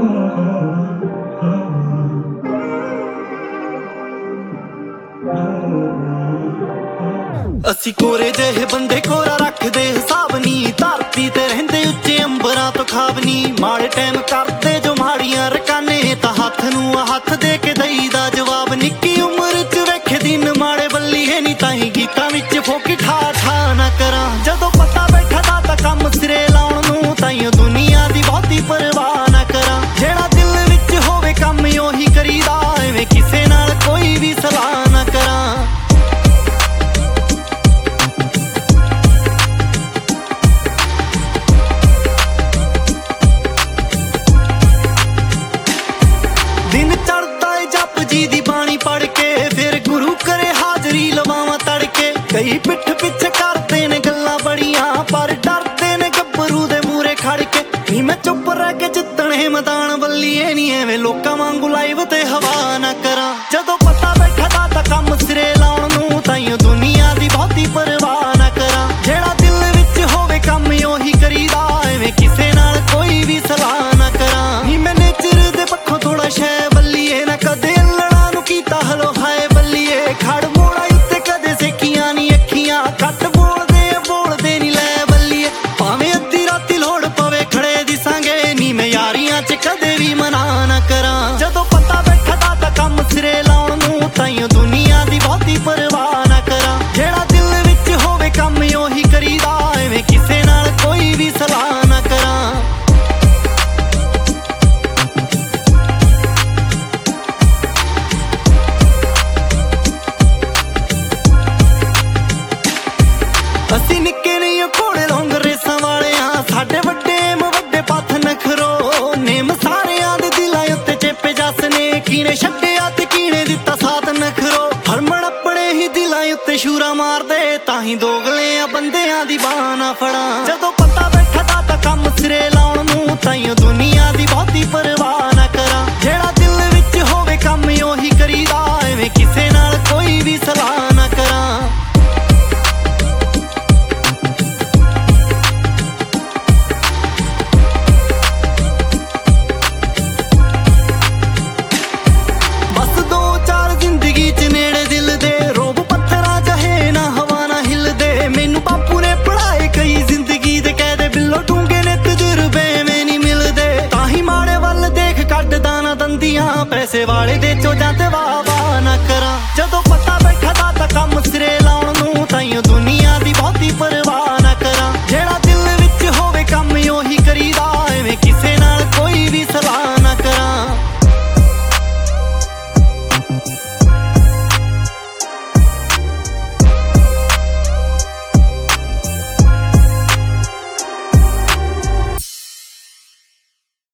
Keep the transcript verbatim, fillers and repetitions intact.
ਅਸੀਂ ਕੋਰੇ ਜਿਹੇ ਬੰਦੇ ਕੋਰਾ ਰੱਖਦੇ ਹਿਸਾਬ ਨੀ, ਧਰਤੀ ਤੇ ਰਹਿੰਦੇ ਉੱਚੇ ਅੰਬਰਾਂ ਤੋਂ ਖਾਬ ਨੀ। ਮਾੜੇ ਟਾਈਮ ਕਰਦੇ ਜੋ ਮਾੜੀਆਂ ਰਕਾਨੇ, ਤਾਂ ਹੱਥ ਨੂੰ ਹੱਥ ਦੇ ਕੇ ਦਈਦਾ ਜਵਾਬ। ਨਿੱਕੀ ਉਮਰ ਚ ਵੇਖੇ ਦਿਨ ਮਾੜੇ ਬੱਲੀਏ ਨੀ, ਤਾਹੀਂ ਗੀਤਾਂ ਵਿੱਚ ਫੋਕੀ ਠਾ ਠਾ ਨਾ ਕਰਾਂ। ਜਦੋਂ ਪਤਾ ਬੈਠਾ ਦਾ ਤਾਂ ਕੰਮ ਸਿਰੇ ਲਾਉਣ ਨੂੰ, ਤਾਈਓ ਦੁਨੀਆ ਦੀ ਬਹੁਤੀ ਪਰਵਾਹ ਨਾ ਕਰਾਂ। ਜਿਹੜਾ ਦਿਲ ਵਿੱਚ ਹੋਵੇ ਕੰਮ ਉਹੀ ਕਰੀਦਾ, ਐਵੇਂ ਕਿਸੇ ਨਾਲ ਕੋਈ ਵੀ ਸਲਾਹ ਨਾ ਕਰਾਂ। ਦਿਨ ਚੜ੍ਹਦਾ ਏ ਜਪ ਜੀ ਦੀ ਬਾਣੀ ਪੜ੍ਹ ਕੇ, ਫਿਰ ਗੁਰੂ ਕਰੇ ਹਾਜ਼ਰੀ ਲਵਾਵਾਂ ਤੜਕੇ। ਕਈ ਪਿੱਠ ਪਿੱਛੇ ਕਰਦੇ ਨੇ ਗੱਲਾਂ ਬੜੀਆਂ, ਪਰ ਡਰਦੇ ਨੇ ਗੱਭਰੂ ਦੇ ਮੂਹਰੇ ਖੜ ਕੇ। ਨੀ ਮੈਂ ਚੁੱਪ ਰਹਿ ਕੇ ਜਿੱਤਣੇ ਮੈਦਾਨ ਬੱਲੀਏ ਨੀ, ਐਵੇਂ ਲੋਕਾਂ ਵਾਂਗੂ ਲਾਈਵ ਤੇ ਹਵਾ ਨਾ ਕਰਾਂ। ਜਦੋਂ ਪਤਾ ਬੈਠਾ ਦਾ ਤਾਂ ਕੰਮ ਸਿਰੇ ਲਾਉਣ ਨੂੰ, ਤਾਈਓ ਦੁਨੀਆ ਦੀ ਬਹੁਤੀ ਪਰਵਾਹ ਨਾ ਕਰਾਂ। ਜਿਹੜਾ ਦਿਲ ਵਿੱਚ ਹੋਵੇ ਕੰਮ ਉਹੀ ਕਰੀਦਾ, ਐਵੇਂ ਕਿਸੇ ਨਾਲ ਕੋਈ ਵੀ ਸਲਾਹ ਨਾ ਕਰਾਂ। ਨੀ ਮੈਂ ਨੇਚਰ ਦੇ ਪੱਖੋਂ ਥੋੜਾ ਸ਼ੈ ਬੱਲੀਏ, ਨਾ ਕਦੇ ਅਲੜਾ ਨੂੰ ਕੀਤਾ ਹਲੋ ਹਾਏ ਬੱਲੀਏ। ਖੜ ਮੋੜਾ ਉੱਤੇ ਕਦੇ ਸੇਕੀਆਂ ਨੀ ਅੱਖੀਆਂ, ਘੱਟ ਬੋਲਦੇ ਬੋਲਦੇ ਨੀ ਲੈ ਬੱਲੀਏ। ਭਾਵੇਂ ਅੱਧੀ ਰਾਤੀ ਲੋੜ ਪਵੇ ਖੜੇ ਦਿਸਾਂਗੇ, ਨੀ ਮੈਂ ਯਾਰੀਆਂ ਚ ਕਦੇ ਵੀ ਮਨਾ ਨਾ ਕਰਾਂ। ਜਦੋਂ ਪਤਾ ਬੈਠਾ ਦਾ ਤਾਂ ਕੰਮ ਸਿਰੇ ਲਾਉਣ ਨੂੰ, ਤਾਈਓ ਦੁਨੀਆ ਦੀ ਬਹੁਤੀ ਪਰਵਾਹ ਨਾ ਕਰਾਂ। ਜਿਹੜਾ ਦਿਲ ਵਿੱਚ ਹੋਵੇ ਕੰਮ ਉਹੀ ਕਰੀਦਾ, ਐਵੇਂ ਕਿਸੇ ਨਾਲ ਕੋਈ ਵੀ ਸਲਾਹ ਨਾ ਕਰਾਂ। ਅਸੀਂ ਨਿੱਕੇ ਨਹੀਂ ਘੋੜੇ ਲੌਂਗ ਰੇਸਾਂ ਵਾਲਿਆਂ, ਸਾਡੇ ਵੱਡੇ ਮ ਵੱਡੇ ਪੱਥ ਨਖਰੋ। ਨੇਮ ਸਾਰਿਆਂ ਦੇ ਦਿਲਾਂ ਉੱਤੇ ਚੇਪੇ ਜੱਸ ਨੇ, ਕੀਨੇ ਛੱਡਿਆ ਤੇ ਕੀਨੇ ਦਿੱਤਾ ਸਾਥ ਨਖਰੋ। ਹਰਮਨ ਆਪਣੇ ਹੀ ਦਿਲਾਂ ਉੱਤੇ ਸ਼ੂਰਾ ਮਾਰਦੇ, ਤਾਂ ਹੀ ਦੋਗਲੇ ਆ ਬੰਦਿਆਂ ਦੀ ਬਾਹ ਨਾ ਫੜਾਂ। ਜਦੋਂ ਪਤਾ ਬੈਠਾ ਦਾ ਤਾਂ ਕੰਮ ਸਿਰੇ ਲਾਉਣ ਨੂੰ, ਤਾਈਓ ਦੁਨੀਆ ਦੀ ਬਹੁਤੀ ਪਰਵਾਹ ਨਾ ਕਰਾਂ। ਜਿਹੜਾ ਦਿਲ ਵਿੱਚ ਹੋਵੇ ਕੰਮ ਉਹੀ ਕਰੀਦਾ, ਐਵੇਂ ਕਿਸੇ ਨਾਲ ਕੋਈ ਵੀ ਸਲਾਹ ਨਾ ਕਰਾਂ। ਬਸ ਦੋ ਚਾਰ ਜ਼ਿੰਦਗੀ ਚ ਨੇੜੇ ਦਿਲ ਦੇ, ਰੋਬ ਪੱਥਰਾਂ ਚਾਹੇ ਨਾ ਹਵਾ ਨਾ ਹਿਲਦੇ। ਮੈਨੂੰ ਬਾਪੂ ਨੇ ਪੜ੍ਹਾਏ ਕਈ ਜ਼ਿੰਦਗੀ ਦੇ ਕਾਇਦੇ, ਬਿੱਲੋ ਡੂੰਘੇ ਨੇ ਤਜਰਬੇ ਐਵੇਂ ਨੀ ਮਿਲਦੇ। ਤਾਂ ਹੀ ਮਾੜੇ ਵੱਲ ਦੇਖ ਕੱਢਦਾ ਨਾ ਦੰਦੀਆਂ, ਪੈਸੇ ਵਾਲੇ ਦੇ ਚੋ ਜਾਂ ਤੇ